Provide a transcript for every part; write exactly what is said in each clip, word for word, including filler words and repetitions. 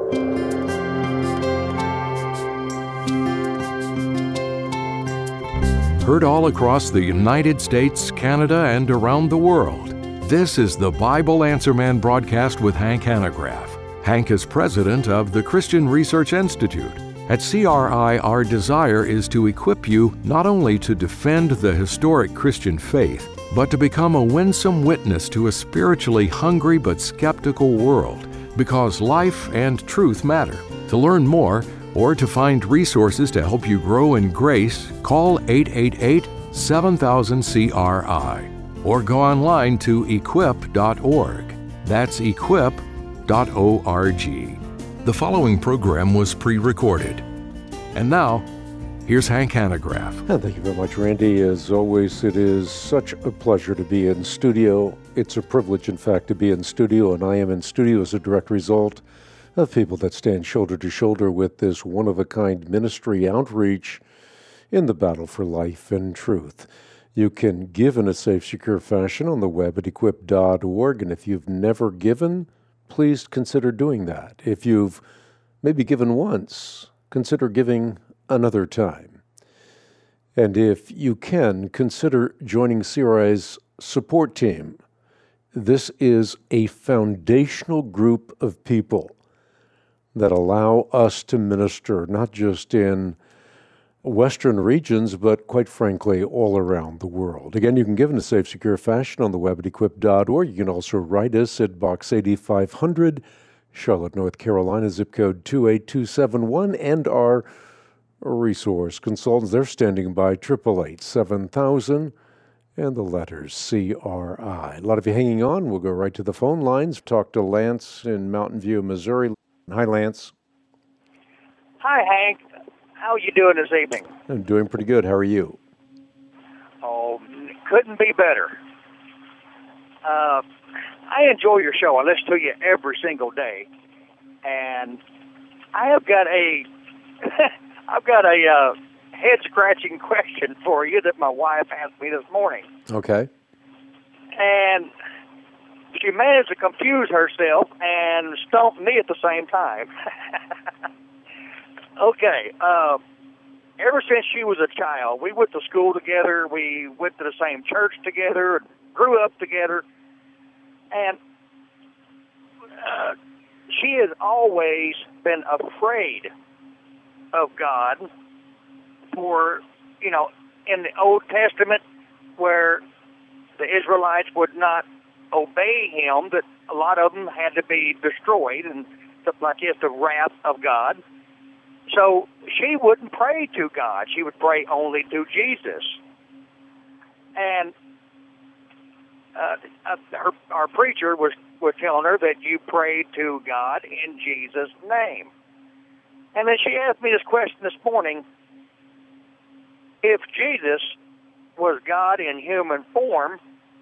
Heard all across the United States, Canada, and around the world. This is the Bible Answer Man broadcast with Hank Hanegraaff. Hank is president of the Christian Research Institute. At C R I, our desire is to equip you not only to defend the historic Christian faith, but to become a winsome witness to a spiritually hungry but skeptical world, because life and truth matter. To learn more, or to find resources to help you grow in grace, call eight eight eight, seven thousand, C R I or go online to equip dot org. That's equip dot org. The following program was pre-recorded. And now, here's Hank Hanegraaff. And thank you very much, Randy. As always, it is such a pleasure to be in studio. It's a privilege, in fact, to be in studio, and I am in studio as a direct result of people that stand shoulder to shoulder with this one-of-a-kind ministry outreach in the battle for life and truth. You can give in a safe, secure fashion on the web at equip dot org, and if you've never given, please consider doing that. If you've maybe given once, consider giving another time. And if you can, consider joining C R I's support team. This is a foundational group of people that allow us to minister, not just in Western regions, but quite frankly, all around the world. Again, you can give in a safe, secure fashion on the web at equip dot org. You can also write us at Box eighty-five hundred, Charlotte, North Carolina, zip code two eight two seven one, and our resource consultants, they're standing by, eight eight eight, seven thousand, and the letters C R I. A lot of you hanging on. We'll go right to the phone lines. Talk to Lance in Mountain View, Missouri. Hi, Lance. Hi, Hank. How are you doing this evening? I'm doing pretty good. How are you? Oh, couldn't be better. Uh, I enjoy your show. I listen to you every single day, and I have got a, I've got a uh, head-scratching question for you that my wife asked me this morning. Okay. And she managed to confuse herself and stump me at the same time. Okay. Uh, ever since she was a child, we went to school together. We went to the same church together, grew up together. And uh, she has always been afraid of God for, you know, in the Old Testament where the Israelites would not obey him, that a lot of them had to be destroyed and stuff like this, the wrath of God. So she wouldn't pray to God. She would pray only to Jesus. And uh, uh, her, our preacher was, was telling her that you pray to God in Jesus' name. And then she asked me this question this morning. If Jesus was God in human form,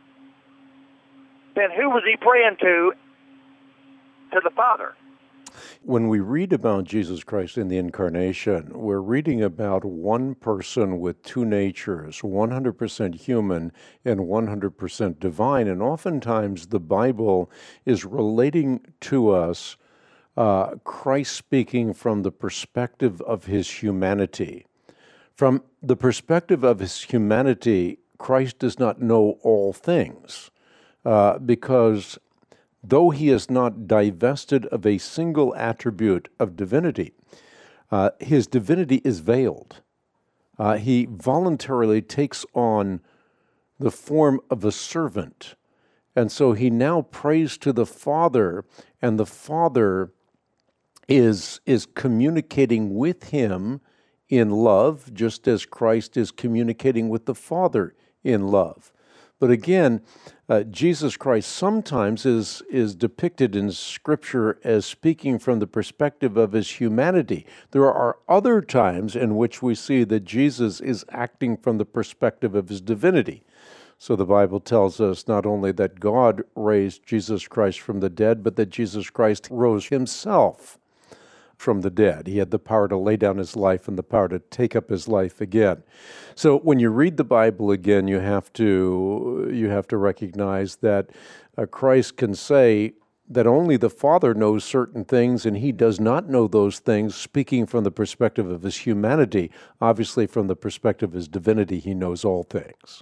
then who was he praying to, to the Father? When we read about Jesus Christ in the Incarnation, we're reading about one person with two natures, one hundred percent human and one hundred percent divine. And oftentimes the Bible is relating to us uh, Christ speaking from the perspective of his humanity. From the perspective of his humanity, Christ does not know all things uh, because though he is not divested of a single attribute of divinity, uh, his divinity is veiled. Uh, he voluntarily takes on the form of a servant. And so he now prays to the Father, and the Father is, is communicating with him in love, just as Christ is communicating with the Father in love. But again, uh, Jesus Christ sometimes is, is depicted in Scripture as speaking from the perspective of his humanity. There are other times in which we see that Jesus is acting from the perspective of his divinity. So the Bible tells us not only that God raised Jesus Christ from the dead, but that Jesus Christ rose himself from the dead. He had the power to lay down his life and the power to take up his life again. So when you read the Bible again, you have to you have to recognize that uh, Christ can say that only the Father knows certain things and he does not know those things, speaking from the perspective of his humanity. Obviously, from the perspective of his divinity, he knows all things.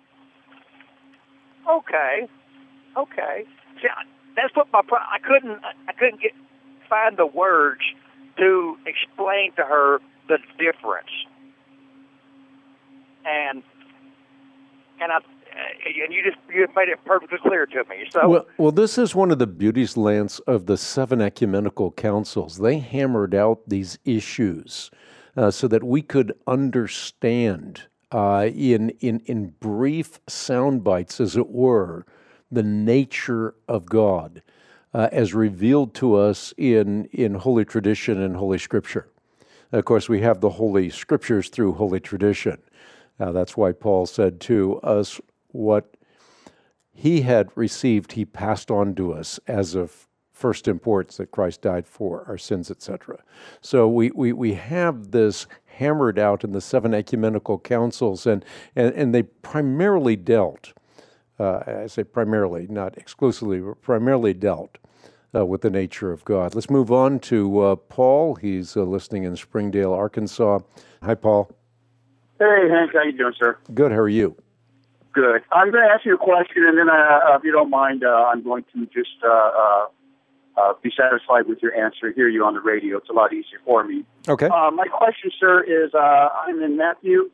Okay, okay. See, that's what my pro- I couldn't I couldn't get find the words to explain to her the difference, and and I. And you just you made it perfectly clear to me. So well, well, this is one of the beauties, Lance, of the seven ecumenical councils. They hammered out these issues uh, so that we could understand uh, in in in brief sound bites, as it were, the nature of God uh, as revealed to us in in Holy Tradition and Holy Scripture. Of course, we have the Holy Scriptures through Holy Tradition. Uh, that's why Paul said to us, what he had received, he passed on to us as of first importance, that Christ died for our sins, et cetera. So we, we, we have this hammered out in the seven ecumenical councils, and, and, and they primarily dealt, uh, I say primarily, not exclusively, but primarily dealt uh, with the nature of God. Let's move on to uh, Paul. He's uh, listening in Springdale, Arkansas. Hi, Paul. Hey, Hank. How you doing, sir? Good. How are you? Good. I'm going to ask you a question, and then, uh, if you don't mind, uh, I'm going to just uh, uh, uh, be satisfied with your answer, hear you on the radio. It's a lot easier for me. Okay. Uh, my question, sir, is uh, I'm in Matthew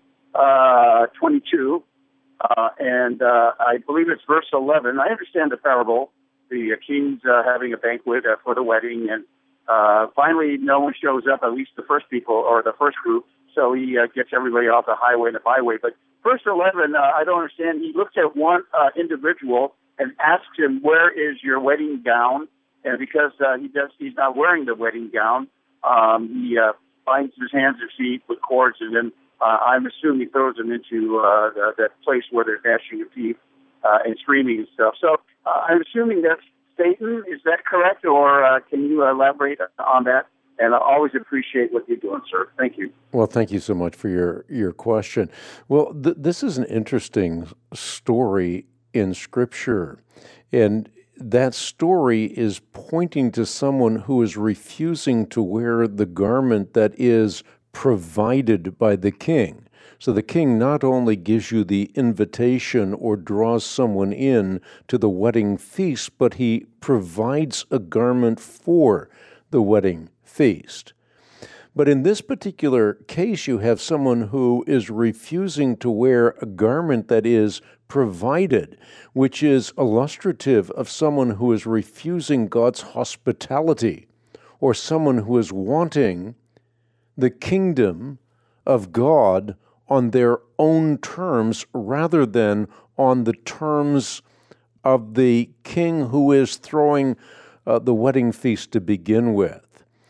uh, twenty-two, uh, and uh, I believe it's verse eleven. I understand the parable, the uh, king's uh, having a banquet uh, for the wedding, and uh, finally no one shows up, at least the first people or the first group, so he uh, gets everybody off the highway and the byway. But verse eleven, uh, I don't understand. He looks at one uh, individual and asks him, "Where is your wedding gown?" And because uh, he does, he's not wearing the wedding gown, um, he uh, binds his hands and feet with cords, and then uh, I'm assuming he throws them into uh, the, that place where they're gnashing their teeth uh, and screaming and stuff. So uh, I'm assuming that's Satan. Is that correct, or uh, can you elaborate on that? And I always appreciate what you're doing, sir. Thank you. Well, thank you so much for your, your question. Well, th- this is an interesting story in Scripture. And that story is pointing to someone who is refusing to wear the garment that is provided by the king. So the king not only gives you the invitation or draws someone in to the wedding feast, but he provides a garment for the wedding feast. But in this particular case, you have someone who is refusing to wear a garment that is provided, which is illustrative of someone who is refusing God's hospitality, or someone who is wanting the kingdom of God on their own terms rather than on the terms of the king who is throwing uh, the wedding feast to begin with.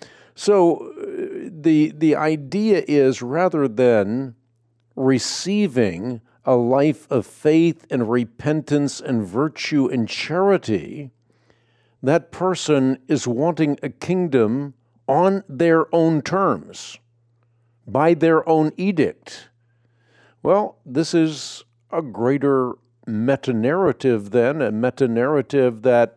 So the the idea is, rather than receiving a life of faith and repentance and virtue and charity, that person is wanting a kingdom on their own terms, by their own edict. Well, this is a greater meta-narrative then, a meta-narrative that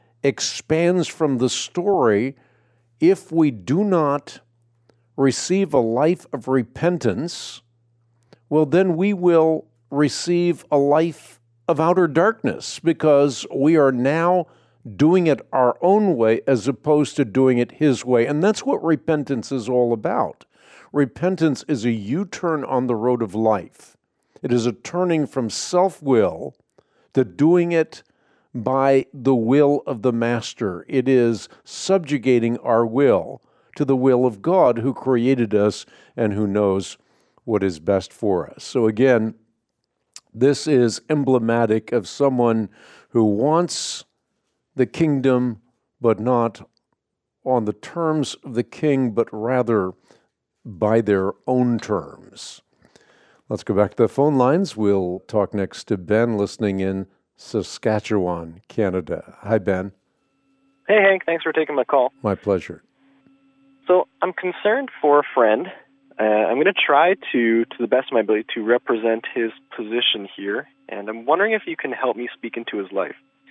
expands from the story. If we do not receive a life of repentance, well, then we will receive a life of outer darkness, because we are now doing it our own way as opposed to doing it His way. And that's what repentance is all about. Repentance is a U-turn on the road of life. It is a turning from self-will to doing it by the will of the Master. It is subjugating our will to the will of God, who created us and who knows what is best for us. So again, this is emblematic of someone who wants the kingdom, but not on the terms of the king, but rather by their own terms. Let's go back to the phone lines. We'll talk next to Ben, listening in Saskatchewan, Canada. Hi, Ben. Hey, Hank. Thanks for taking my call. My pleasure. So I'm concerned for a friend. Uh, I'm going to try to, to the best of my ability, to represent his position here, and I'm wondering if you can help me speak into his life.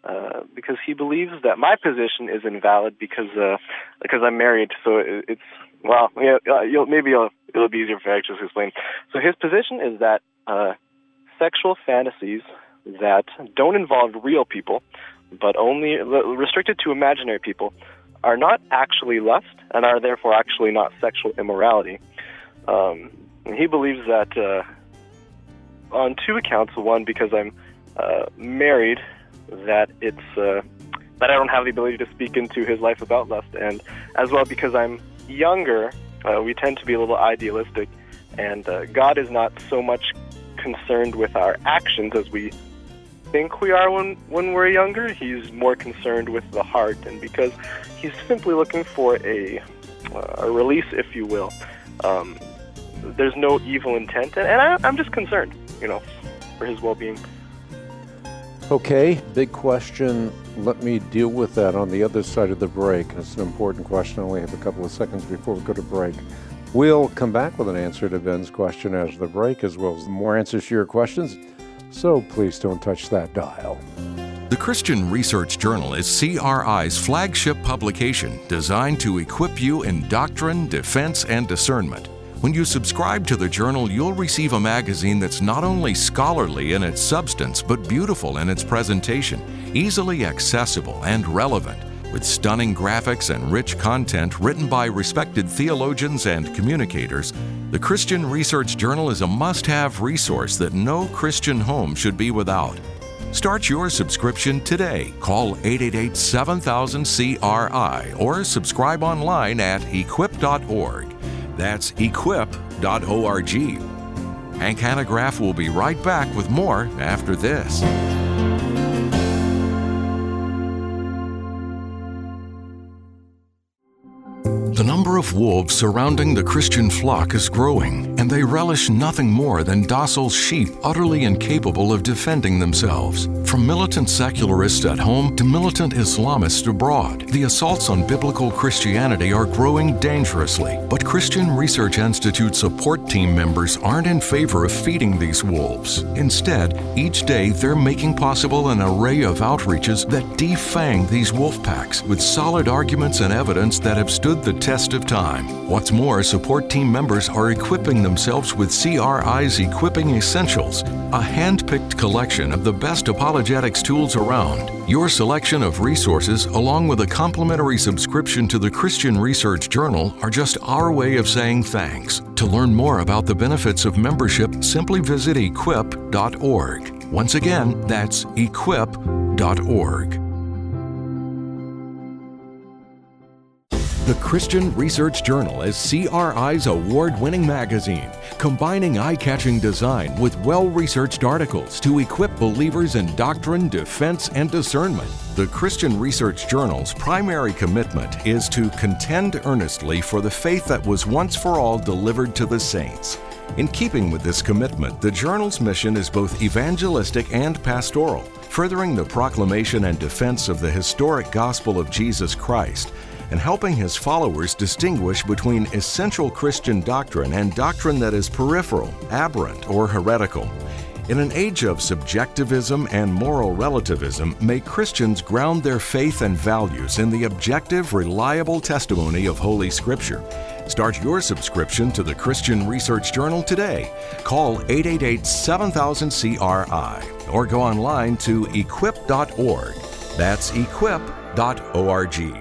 uh, because he believes that my position is invalid because uh, because I'm married. So it, it's well, yeah, uh, you'll, maybe it'll, it'll be easier for I to explain. So his position is that uh, sexual fantasies that don't involve real people, but only restricted to imaginary people, are not actually lust and are therefore actually not sexual immorality. Um, and he believes that uh, on two accounts. One, because I'm uh, married, that it's uh, that I don't have the ability to speak into his life about lust, and as well because I'm younger, uh, we tend to be a little idealistic, and uh, God is not so much concerned with our actions as we think we are when when we're younger. He's more concerned with the heart, and because he's simply looking for a uh, a release, if you will. Um, there's no evil intent, and, and I, I'm just concerned, you know, for his well-being. Okay, big question. Let me deal with that on the other side of the break. It's an important question. I only have a couple of seconds before we go to break. We'll come back with an answer to Ben's question as the break, as well as more answers to your questions. So please don't touch that dial. The Christian Research Journal is C R I's flagship publication designed to equip you in doctrine, defense, and discernment. When you subscribe to the journal, you'll receive a magazine that's not only scholarly in its substance, but beautiful in its presentation, easily accessible and relevant, with stunning graphics and rich content written by respected theologians and communicators. The Christian Research Journal is a must-have resource that no Christian home should be without. Start your subscription today. Call eight eight eight, seven thousand, C R I or subscribe online at equip dot org. That's equip dot org. Hank Hanegraaff will be right back with more after this. The number of wolves surrounding the Christian flock is growing, and they relish nothing more than docile sheep utterly incapable of defending themselves. From militant secularists at home to militant Islamists abroad, the assaults on biblical Christianity are growing dangerously. But Christian Research Institute support team members aren't in favor of feeding these wolves. Instead, each day they're making possible an array of outreaches that defang these wolf packs with solid arguments and evidence that have stood the test of time. What's more, support team members are equipping themselves with C R I's Equipping Essentials, a hand-picked collection of the best apologetics tools around. Your selection of resources, along with a complimentary subscription to the Christian Research Journal, are just our way of saying thanks. To learn more about the benefits of membership, simply visit equip dot org. Once again, that's equip dot org. The Christian Research Journal is C R I's award-winning magazine, combining eye-catching design with well-researched articles to equip believers in doctrine, defense, and discernment. The Christian Research Journal's primary commitment is to contend earnestly for the faith that was once for all delivered to the saints. In keeping with this commitment, the journal's mission is both evangelistic and pastoral, furthering the proclamation and defense of the historic gospel of Jesus Christ, and helping his followers distinguish between essential Christian doctrine and doctrine that is peripheral, aberrant, or heretical. In an age of subjectivism and moral relativism, may Christians ground their faith and values in the objective, reliable testimony of Holy Scripture. Start your subscription to the Christian Research Journal today. Call eight eight eight, seven thousand, C R I or go online to equip dot org. That's equip dot org.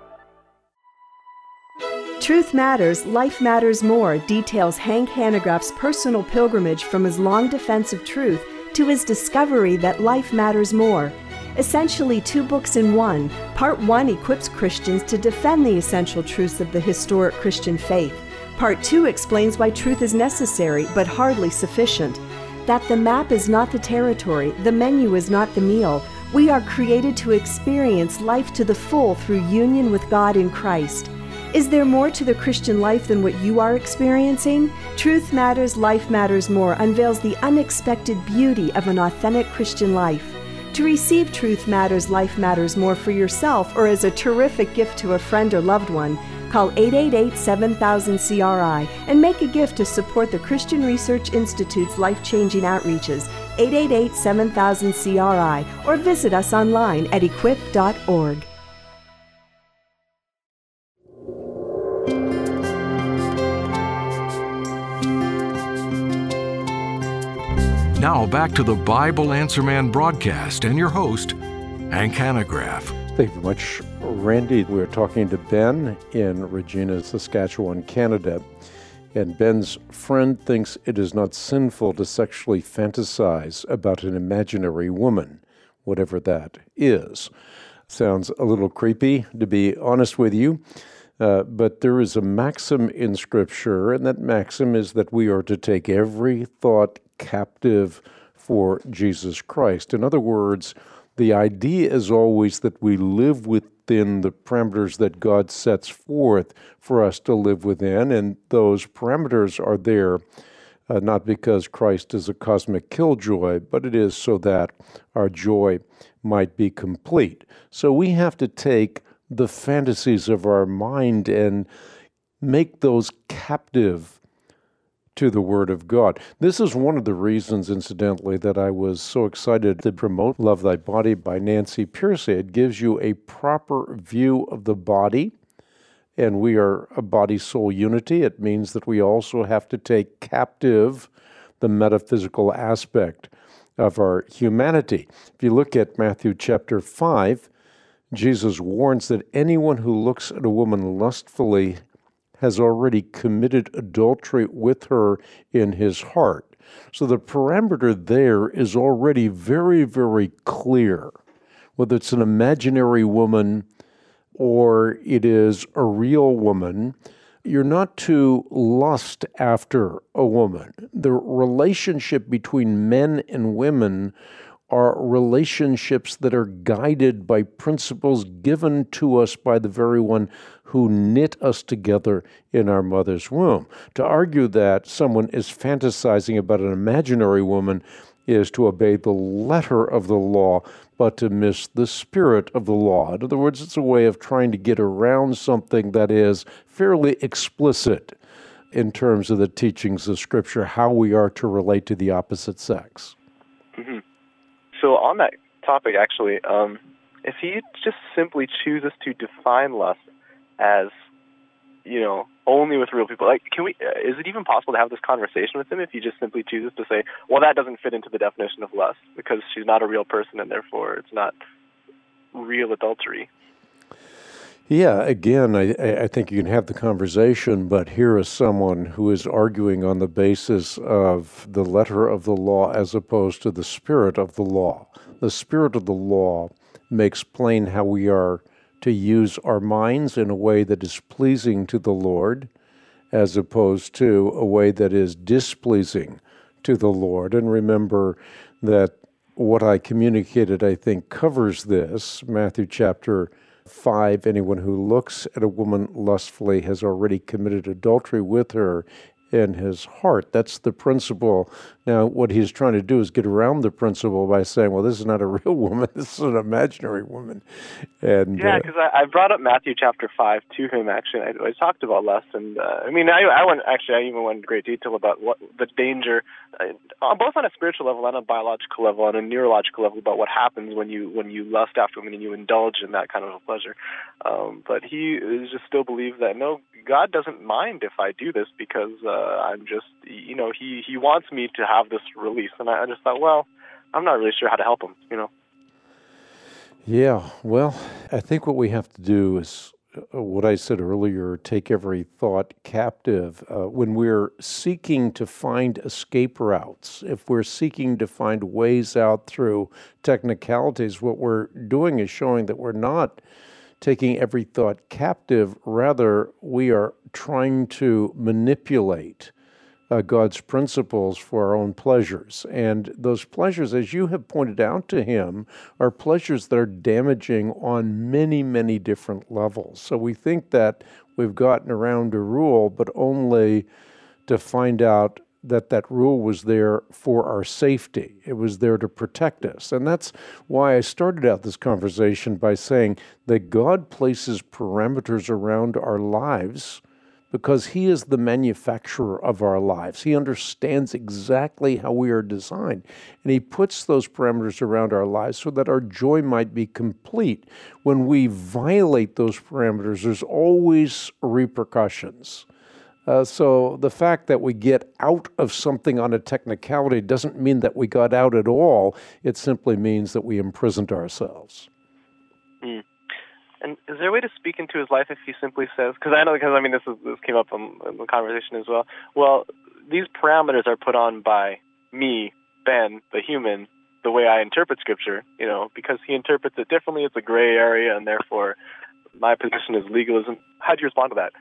Truth Matters, Life Matters More details Hank Hanegraaff's personal pilgrimage from his long defense of truth to his discovery that life matters more. Essentially two books in one, Part one equips Christians to defend the essential truths of the historic Christian faith. Part two explains why truth is necessary but hardly sufficient. That the map is not the territory, the menu is not the meal. We are created to experience life to the full through union with God in Christ. Is there more to the Christian life than what you are experiencing? Truth Matters, Life Matters More unveils the unexpected beauty of an authentic Christian life. To receive Truth Matters, Life Matters More for yourself or as a terrific gift to a friend or loved one, call eight eight eight, seven thousand, C R I and make a gift to support the Christian Research Institute's life-changing outreaches. eight eight eight, seven thousand, C R I, or visit us online at equip dot org. Now back to the Bible Answer Man broadcast and your host, Hank Hanegraaff. Thank you very much, Randy. We're talking to Ben in Regina, Saskatchewan, Canada. And Ben's friend thinks it is not sinful to sexually fantasize about an imaginary woman, whatever that is. Sounds a little creepy, to be honest with you. Uh, but there is a maxim in Scripture, and that maxim is that we are to take every thought captive for Jesus Christ. In other words, the idea is always that we live within the parameters that God sets forth for us to live within, and those parameters are there uh, not because Christ is a cosmic killjoy, but it is so that our joy might be complete. So we have to take the fantasies of our mind and make those captive to the Word of God. This is one of the reasons, incidentally, that I was so excited to promote Love Thy Body by Nancy Pearcey. It gives you a proper view of the body, and we are a body-soul unity. It means that we also have to take captive the metaphysical aspect of our humanity. If you look at Matthew chapter five, Jesus warns that anyone who looks at a woman lustfully has already committed adultery with her in his heart. So the parameter there is already very, very clear. Whether it's an imaginary woman or it is a real woman, you're not to lust after a woman. The relationship between men and women are relationships that are guided by principles given to us by the very one who knit us together in our mother's womb. To argue that someone is fantasizing about an imaginary woman is to obey the letter of the law, but to miss the spirit of the law. In other words, it's a way of trying to get around something that is fairly explicit in terms of the teachings of Scripture, how we are to relate to the opposite sex. Mm-hmm. So on that topic, actually, um, if he just simply chooses to define lust as, you know, only with real people, like, can we? Uh, is it even possible to have this conversation with him if he just simply chooses to say, well, that doesn't fit into the definition of lust because she's not a real person and therefore it's not real adultery? Yeah, again, I, I think you can have the conversation, but here is someone who is arguing on the basis of the letter of the law as opposed to the spirit of the law. The spirit of the law makes plain how we are to use our minds in a way that is pleasing to the Lord as opposed to a way that is displeasing to the Lord. And remember that what I communicated, I think, covers this. Matthew chapter five, anyone who looks at a woman lustfully has already committed adultery with her in his heart. That's the principle. Now, what he's trying to do is get around the principle by saying, well, this is not a real woman, this is an imaginary woman. And Yeah, because uh, I, I brought up Matthew chapter five to him, actually. I, I talked about lust, and uh, I mean, I, I went, actually, I even went into great detail about what the danger, uh, both on a spiritual level and a biological level and a neurological level, about what happens when you when you lust after women and you indulge in that kind of a pleasure. Um, but he just still believes that, no, God doesn't mind if I do this because uh, I'm just, you know, he, he wants me to have this release. And I, I just thought, well, I'm not really sure how to help him, you know. Yeah, well, I think what we have to do is uh, what I said earlier, take every thought captive. Uh, when we're seeking to find escape routes, if we're seeking to find ways out through technicalities, what we're doing is showing that we're not taking every thought captive. Rather, we are trying to manipulate uh, God's principles for our own pleasures. And those pleasures, as you have pointed out to him, are pleasures that are damaging on many, many different levels. So we think that we've gotten around a rule, but only to find out that that rule was there for our safety. It was there to protect us. And that's why I started out this conversation by saying that God places parameters around our lives because he is the manufacturer of our lives. He understands exactly how we are designed, and he puts those parameters around our lives so that our joy might be complete. When we violate those parameters, there's always repercussions. Uh, so the fact that we get out of something on a technicality doesn't mean that we got out at all. It simply means that we imprisoned ourselves. Mm. And is there a way to speak into his life if he simply says, because I know, because I mean, this is, this came up in, in the conversation as well. Well, these parameters are put on by me, Ben, the human, the way I interpret Scripture, you know, because he interprets it differently. It's a gray area, and therefore my position is legalism. How do you respond to that?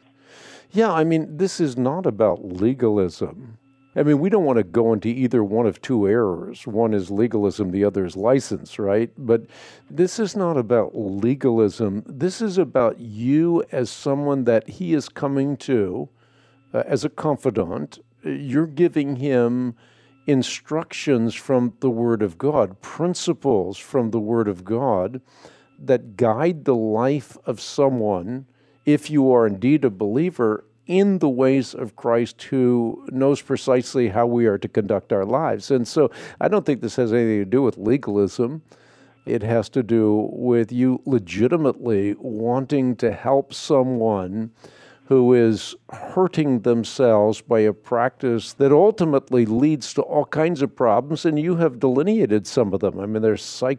Yeah, I mean, this is not about legalism. I mean, we don't want to go into either one of two errors. One is legalism, the other is license, right? But this is not about legalism. This is about you as someone that he is coming to uh, as a confidant. You're giving him instructions from the Word of God, principles from the Word of God that guide the life of someone, if you are indeed a believer, in the ways of Christ, who knows precisely how we are to conduct our lives. And so I don't think this has anything to do with legalism. It has to do with you legitimately wanting to help someone who is hurting themselves by a practice that ultimately leads to all kinds of problems, and you have delineated some of them. I mean, there's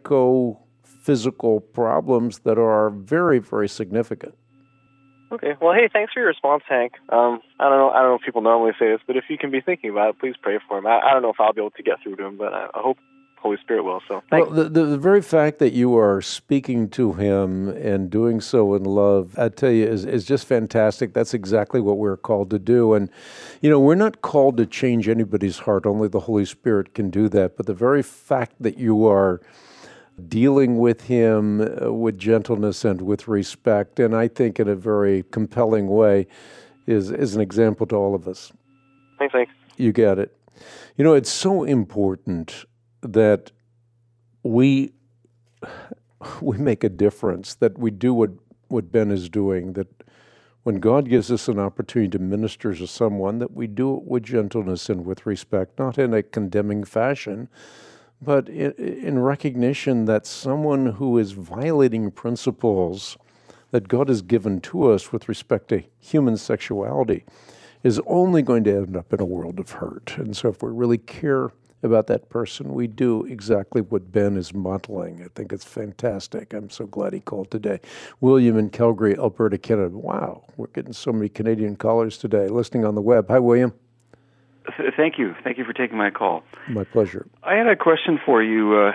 psychophysical problems that are very, very significant. Okay. Well, hey, thanks for your response, Hank. Um, I don't know. I don't know if people normally say this, but if you can be thinking about it, please pray for him. I, I don't know if I'll be able to get through to him, but I, I hope Holy Spirit will. So, thanks. Well, the, the the very fact that you are speaking to him and doing so in love, I tell you, is is just fantastic. That's exactly what we're called to do. And you know, we're not called to change anybody's heart. Only the Holy Spirit can do that. But the very fact that you are dealing with him uh, with gentleness and with respect, and I think in a very compelling way, is, is an example to all of us. Thanks, thanks. You got it. You know, it's so important that we we make a difference, that we do what, what Ben is doing, that when God gives us an opportunity to minister to someone, that we do it with gentleness and with respect, not in a condemning fashion, but in recognition that someone who is violating principles that God has given to us with respect to human sexuality is only going to end up in a world of hurt. And so if we really care about that person, we do exactly what Ben is modeling. I think it's fantastic. I'm so glad he called today. William in Calgary, Alberta, Canada. Wow, we're getting so many Canadian callers today listening on the web. Hi, William. Thank you. Thank you for taking my call. My pleasure. I had a question for you. Uh,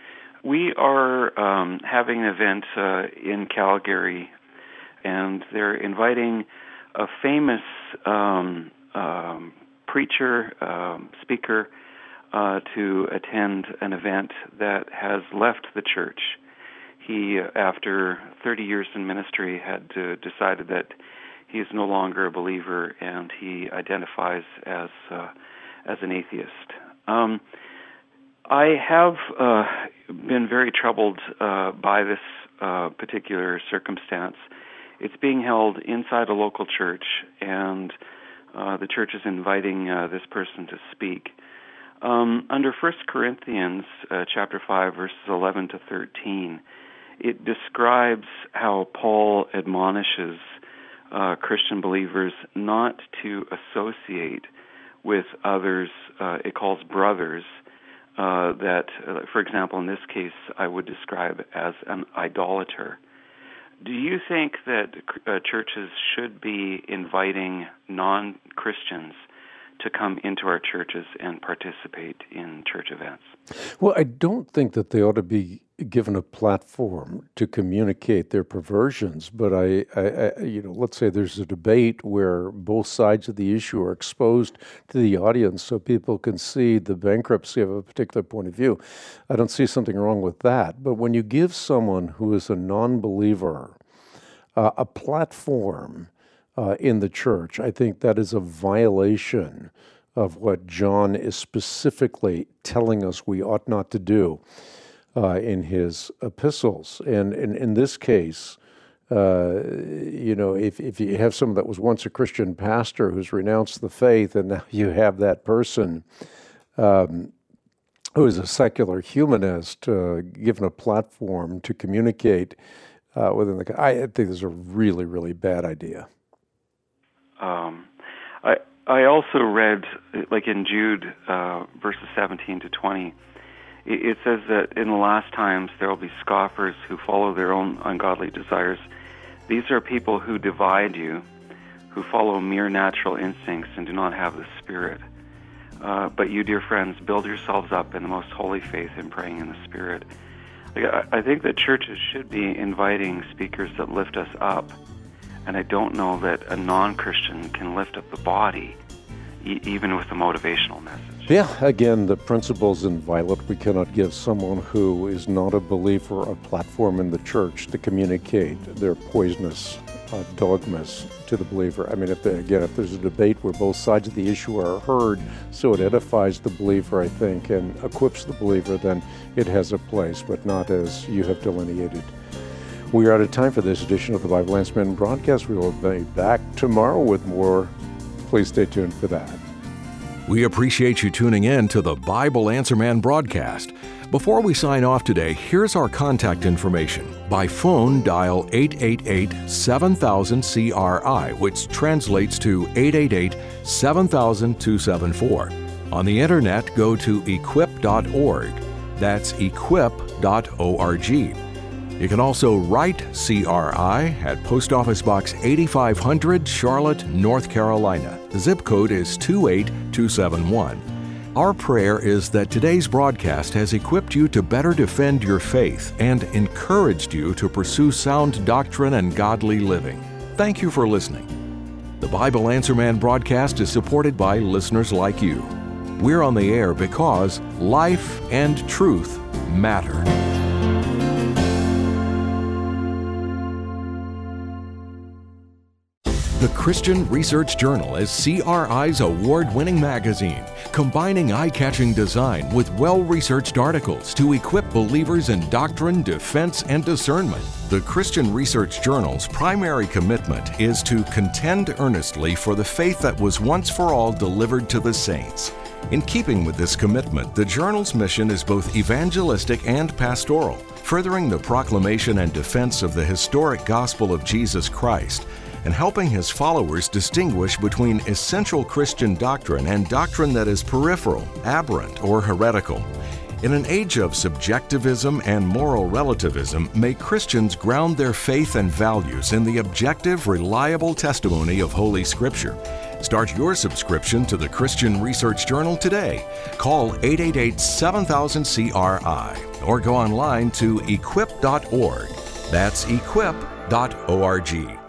we are um, having an event uh, in Calgary, and they're inviting a famous um, um, preacher, um, speaker, uh, to attend an event that has left the church. He, after thirty years in ministry, had uh, decided that he is no longer a believer, and he identifies as uh, as an atheist. Um, I have uh, been very troubled uh, by this uh, particular circumstance. It's being held inside a local church, and uh, the church is inviting uh, this person to speak. Um, under First Corinthians uh, chapter five, verses eleven to thirteen, it describes how Paul admonishes Uh, Christian believers not to associate with others, uh, it calls brothers, uh, that, uh, for example, in this case, I would describe as an idolater. Do you think that uh, churches should be inviting non-Christians to come into our churches and participate in church events? Well, I don't think that they ought to be given a platform to communicate their perversions, but I, I, I, you know, let's say there's a debate where both sides of the issue are exposed to the audience so people can see the bankruptcy of a particular point of view. I don't see something wrong with that. But when you give someone who is a non-believer uh, a platform uh, in the church, I think that is a violation of what John is specifically telling us we ought not to do Uh, in his epistles. And in, in this case, Uh, you know, if, if you have someone that was once a Christian pastor who's renounced the faith, and now you have that person um, who is a secular humanist uh, given a platform to communicate uh, within the, I think this is a really, really bad idea. Um, I I also read, like in Jude, uh, verses seventeen to twenty, it, it says that in the last times there will be scoffers who follow their own ungodly desires. These are people who divide you, who follow mere natural instincts and do not have the Spirit. Uh, but you, dear friends, build yourselves up in the most holy faith and praying in the Spirit. Like, I, I think that churches should be inviting speakers that lift us up. And I don't know that a non-Christian can lift up the body, e- even with a motivational message. Yeah, again, the principle's inviolate. We cannot give someone who is not a believer a platform in the church to communicate their poisonous uh, dogmas to the believer. I mean, if they, again, if there's a debate where both sides of the issue are heard, so it edifies the believer, I think, and equips the believer, then it has a place, but not as you have delineated. We are out of time for this edition of the Bible Answer Man broadcast. We will be back tomorrow with more. Please stay tuned for that. We appreciate you tuning in to the Bible Answer Man broadcast. Before we sign off today, here's our contact information. By phone, dial eight eight eight, seven thousand, C R I, which translates to eight eight eight, seven thousand, two seven four. On the internet, go to equip dot org. That's equip dot org. You can also write C R I at Post Office Box eighty-five hundred, Charlotte, North Carolina. The zip code is two eight two seven one. Our prayer is that today's broadcast has equipped you to better defend your faith and encouraged you to pursue sound doctrine and godly living. Thank you for listening. The Bible Answer Man broadcast is supported by listeners like you. We're on the air because life and truth matter. The Christian Research Journal is C R I's award-winning magazine, combining eye-catching design with well-researched articles to equip believers in doctrine, defense, and discernment. The Christian Research Journal's primary commitment is to contend earnestly for the faith that was once for all delivered to the saints. In keeping with this commitment, the journal's mission is both evangelistic and pastoral, furthering the proclamation and defense of the historic gospel of Jesus Christ, and helping his followers distinguish between essential Christian doctrine and doctrine that is peripheral, aberrant, or heretical. In an age of subjectivism and moral relativism, may Christians ground their faith and values in the objective, reliable testimony of Holy Scripture. Start your subscription to the Christian Research Journal today. Call eight eight eight, seven thousand, C R I or go online to equip dot org. That's equip dot org.